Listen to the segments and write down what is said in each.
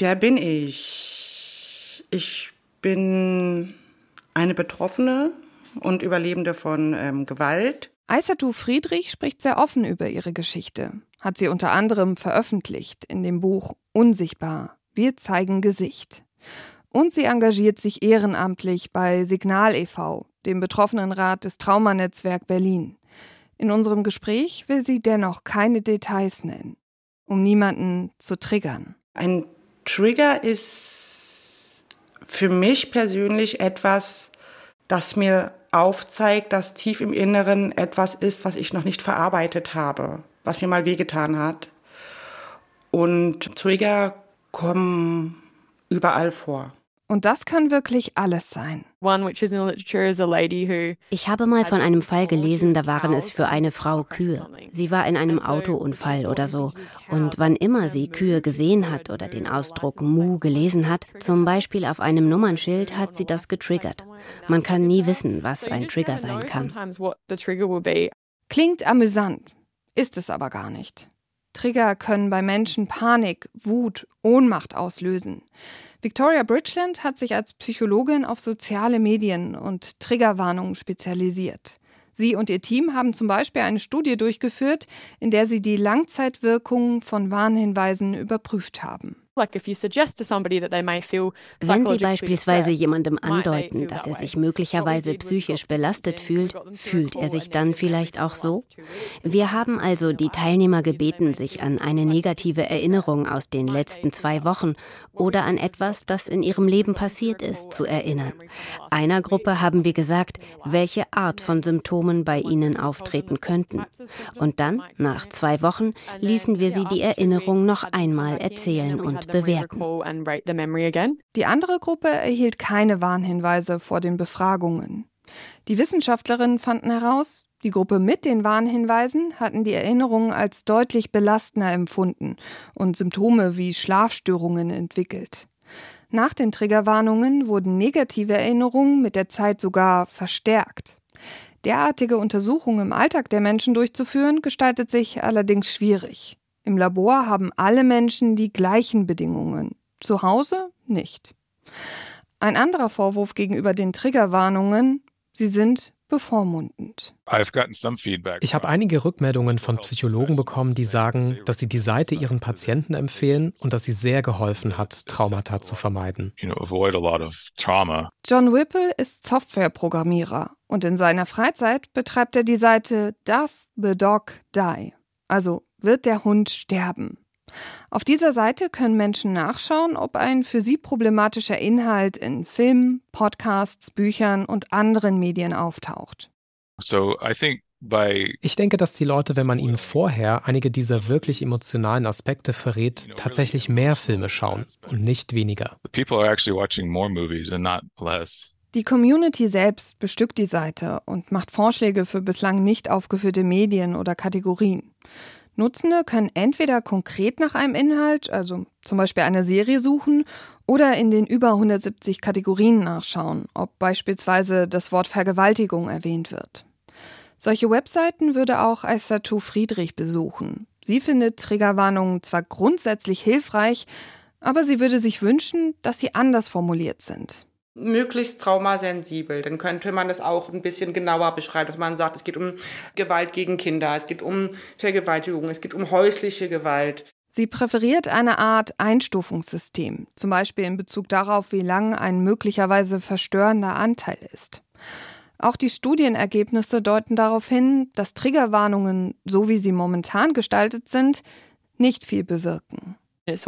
Wer bin ich? Ich bin eine Betroffene und Überlebende von Gewalt. Aissatu Friedrich spricht sehr offen über ihre Geschichte. Hat sie unter anderem veröffentlicht in dem Buch Unsichtbar. Wir zeigen Gesicht. Und sie engagiert sich ehrenamtlich bei Signal e.V., dem Betroffenenrat des Traumanetzwerk Berlin. In unserem Gespräch will sie dennoch keine Details nennen, um niemanden zu triggern. Ein Trigger ist für mich persönlich etwas, das mir aufzeigt, dass tief im Inneren etwas ist, was ich noch nicht verarbeitet habe, was mir mal wehgetan hat. Und Trigger kommen überall vor. Und das kann wirklich alles sein. Ich habe mal von einem Fall gelesen, da waren es für eine Frau Kühe. Sie war in einem Autounfall oder so. Und wann immer sie Kühe gesehen hat oder den Ausdruck Mu gelesen hat, zum Beispiel auf einem Nummernschild, hat sie das getriggert. Man kann nie wissen, was ein Trigger sein kann. Klingt amüsant, ist es aber gar nicht. Trigger können bei Menschen Panik, Wut, Ohnmacht auslösen. Victoria Bridgeland hat sich als Psychologin auf soziale Medien und Triggerwarnungen spezialisiert. Sie und ihr Team haben zum Beispiel eine Studie durchgeführt, in der sie die Langzeitwirkungen von Warnhinweisen überprüft haben. Wenn Sie beispielsweise jemandem andeuten, dass er sich möglicherweise psychisch belastet fühlt, fühlt er sich dann vielleicht auch so? Wir haben also die Teilnehmer gebeten, sich an eine negative Erinnerung aus den letzten 2 Wochen oder an etwas, das in ihrem Leben passiert ist, zu erinnern. Einer Gruppe haben wir gesagt, welche Art von Symptomen bei ihnen auftreten könnten. Und dann, nach 2 Wochen, ließen wir sie die Erinnerung noch einmal erzählen und bewerten. Die andere Gruppe erhielt keine Warnhinweise vor den Befragungen. Die Wissenschaftlerinnen fanden heraus, die Gruppe mit den Warnhinweisen hatten die Erinnerungen als deutlich belastender empfunden und Symptome wie Schlafstörungen entwickelt. Nach den Triggerwarnungen wurden negative Erinnerungen mit der Zeit sogar verstärkt. Derartige Untersuchungen im Alltag der Menschen durchzuführen, gestaltet sich allerdings schwierig. Im Labor haben alle Menschen die gleichen Bedingungen, zu Hause nicht. Ein anderer Vorwurf gegenüber den Triggerwarnungen: sie sind bevormundend. Ich habe einige Rückmeldungen von Psychologen bekommen, die sagen, dass sie die Seite ihren Patienten empfehlen und dass sie sehr geholfen hat, Traumata zu vermeiden. John Whipple ist Softwareprogrammierer und in seiner Freizeit betreibt er die Seite Does the Dog Die? Also wird der Hund sterben? Auf dieser Seite können Menschen nachschauen, ob ein für sie problematischer Inhalt in Filmen, Podcasts, Büchern und anderen Medien auftaucht. Ich denke, dass die Leute, wenn man ihnen vorher einige dieser wirklich emotionalen Aspekte verrät, tatsächlich mehr Filme schauen und nicht weniger. Die Community selbst bestückt die Seite und macht Vorschläge für bislang nicht aufgeführte Medien oder Kategorien. Nutzende können entweder konkret nach einem Inhalt, also zum Beispiel einer Serie suchen, oder in den über 170 Kategorien nachschauen, ob beispielsweise das Wort Vergewaltigung erwähnt wird. Solche Webseiten würde auch Aissatu Friedrich besuchen. Sie findet Triggerwarnungen zwar grundsätzlich hilfreich, aber sie würde sich wünschen, dass sie anders formuliert sind. Möglichst traumasensibel, dann könnte man das auch ein bisschen genauer beschreiben, dass man sagt, es geht um Gewalt gegen Kinder, es geht um Vergewaltigung, es geht um häusliche Gewalt. Sie präferiert eine Art Einstufungssystem, zum Beispiel in Bezug darauf, wie lang ein möglicherweise verstörender Anteil ist. Auch die Studienergebnisse deuten darauf hin, dass Triggerwarnungen, so wie sie momentan gestaltet sind, nicht viel bewirken. Es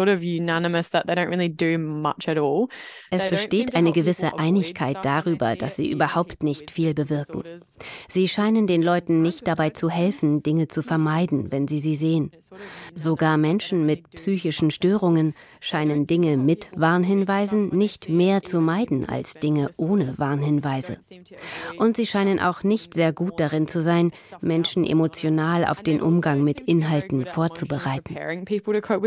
besteht eine gewisse Einigkeit darüber, dass sie überhaupt nicht viel bewirken. Sie scheinen den Leuten nicht dabei zu helfen, Dinge zu vermeiden, wenn sie sehen. Sogar Menschen mit psychischen Störungen scheinen Dinge mit Warnhinweisen nicht mehr zu meiden als Dinge ohne Warnhinweise. Und sie scheinen auch nicht sehr gut darin zu sein, Menschen emotional auf den Umgang mit Inhalten vorzubereiten.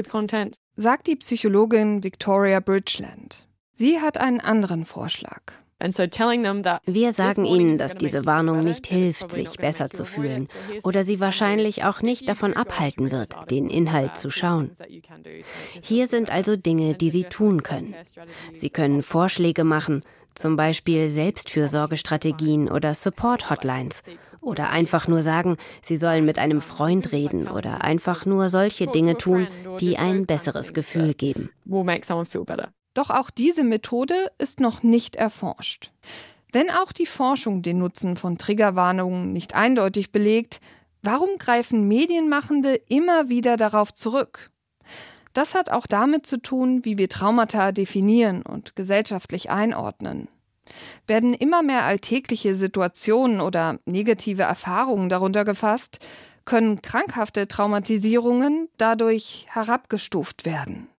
Sagt die Psychologin Victoria Bridgeland. Sie hat einen anderen Vorschlag. Wir sagen ihnen, dass diese Warnung nicht hilft, sich besser zu fühlen oder sie wahrscheinlich auch nicht davon abhalten wird, den Inhalt zu schauen. Hier sind also Dinge, die sie tun können. Sie können Vorschläge machen, zum Beispiel Selbstfürsorgestrategien oder Support-Hotlines. Oder einfach nur sagen, sie sollen mit einem Freund reden oder einfach nur solche Dinge tun, die ein besseres Gefühl geben. Doch auch diese Methode ist noch nicht erforscht. Wenn auch die Forschung den Nutzen von Triggerwarnungen nicht eindeutig belegt, warum greifen Medienmachende immer wieder darauf zurück? Das hat auch damit zu tun, wie wir Traumata definieren und gesellschaftlich einordnen. Werden immer mehr alltägliche Situationen oder negative Erfahrungen darunter gefasst, können krankhafte Traumatisierungen dadurch herabgestuft werden.